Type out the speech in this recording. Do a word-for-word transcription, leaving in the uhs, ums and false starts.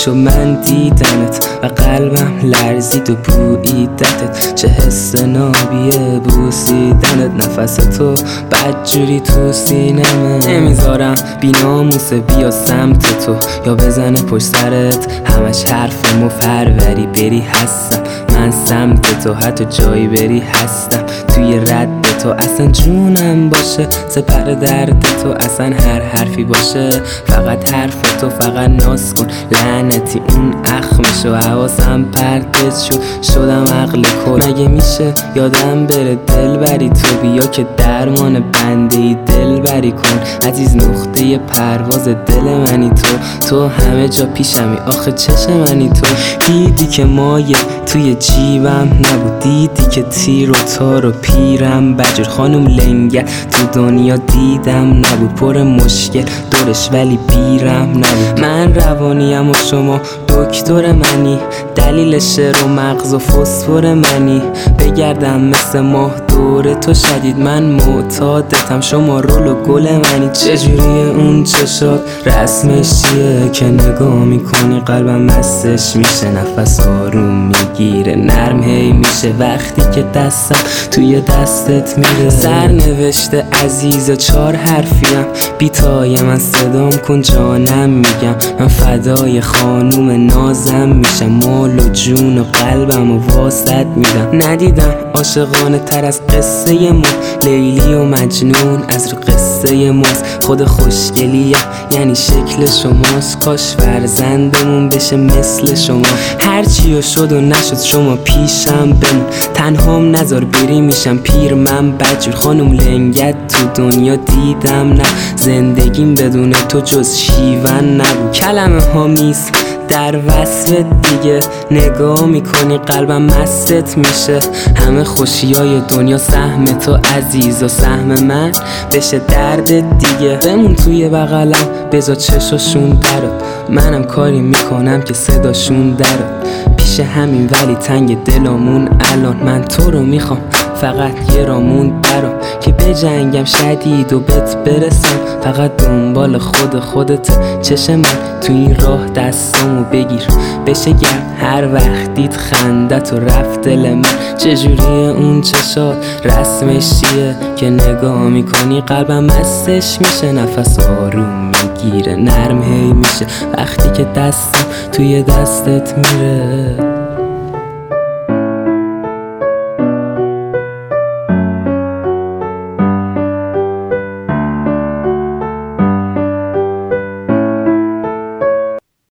شد من دیدمت و قلبم لرزید و بوییدتت. چه حس نابیه بوسیدنت، نفس تو بدجوری تو سینمه. نمیذارم بیناموسه بیا سمت تو یا بزنه پشت سرت، همش حرف مفروری بری هستم من سمت تو، حتی جایی بری هستم توی رد تو. اصلا جونم باشه سپر درد تو، اصلا هر حرفی باشه فقط حرف تو. فقط ناز کن لعنتی اون اخمشو، حواسم پرتت شد شدم عقل کل. مگه میشه یادم بره دل بری تو، بیا که درمان بنده ای دل بری کن. عزیز نقطه پرواز دل منی تو، تو همه جا پیشمی آخه چشم منی تو. دیدی که مایه توی جیبم نبود، دیدی که تیر و تار و پیرم بجور. خانم لنگه تو دنیا دیدم نبود، پر مشکل دورش ولی بیرم نبود. من روانیم و شما دکتر منی، دلیل شعر و مغز و فسفر منی. بگردم مثل ماه دور تو شدید، من معتادتم شما رول و گل منی. چجوری اون چشات رسمش چیه که نگاه میکنی قلبم مستش میشه، نفس آروم میگیره نرم هی میشه وقتی که دستم توی دستت میره. سرنوشته عزیز چار حرفیم، بیتای من صدام کن جانم میگم. من فدای خانوم نازم میشم، مال و جون و قلبم و واسط میدم. ندیدم عاشقانه تر از قصه ما، لیلی و مجنون از رو قصه ماست. خود خوشگلیه یعنی شکل شماست، کاش فرزندمون بشه مثل شما. هرچی و شد و نشد شما پیشم بمون، تنهام نذار بری میشم پیر من بجور. خانم لنگت تو دنیا دیدم نه، زندگیم بدون تو جز شیون نبود. کلمه ها میز در وصف دیگه، نگاه میکنی قلبم مستت میشه. همه خوشیای دنیا سهم تو عزیز و سهم من بشه درد دیگه. بمون توی بغلم بذار چشاشون درات، منم کاری میکنم که صداشون درات. پیش همین ولی تنگ دلامون الان، من تو رو میخوام فقط یه رامون برام که بجنگم شدید و بهت برسم. فقط دنبال خود خودت چشم من تو این راه دستامو بگیر بشه گرم هر وقت دید خندت و رفت دل من. چجوری اون چشات رسمش چیه که نگاه میکنی قلبم مستش میشه، نفس آروم میگیره نرم هی میشه وقتی که دستم توی دستت میره.